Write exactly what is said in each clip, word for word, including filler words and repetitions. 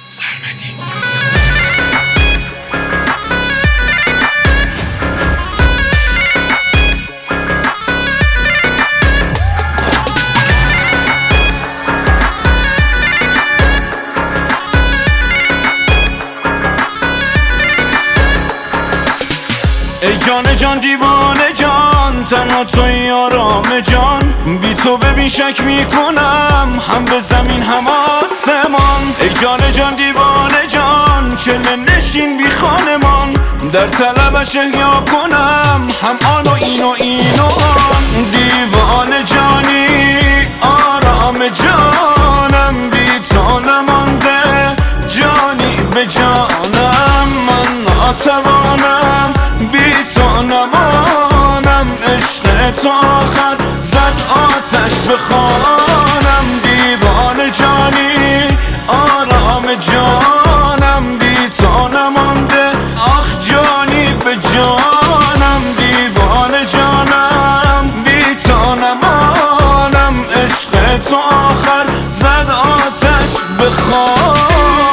سرمدی. ای جان جان دیوانه جان، تنها توی آرام جان، بی تو ببین شک میکنم هم به زمین هم آسمان. ای جان جان دیوانه جان، چله نشین بی خانمان، در طلبش احیا کنم هم آن و این و این و آن. دیوانه جانی آرام جانم، بی تو نمانده جانی به جانم، من ناتوانم بی تو نمانم، عشق تو آخر زد آتش به خانم. دیوانه جانی آرام جانم، بی تو نمانده آخ جانی به جانم. دیوانه جانم بی تو نمانم، عشق تو آخر زد آتش به خانم.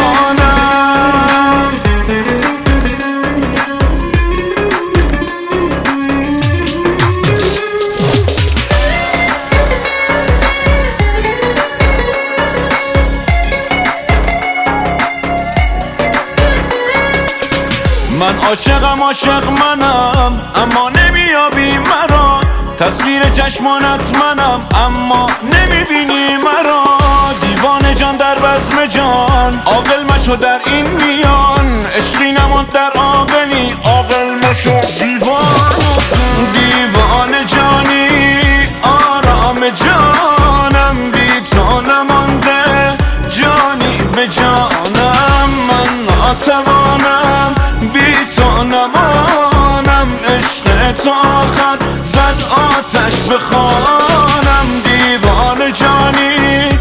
من عاشقم عاشق منم اما نمیابی مرا، تصویر چشمانت منم اما نمیبینی مرا. دیوانه جان در بزم جان، عاقل مشو در این میان، عشقی نماند در عاقلی، عاقل مشو دیوانه. دیوانه جانی آرام جانم، بی تو نمانده جانی به جانم، من ناتوانم بی تو نمانم، عشق تو آخر زد آتش به خانم. دیوانه جانی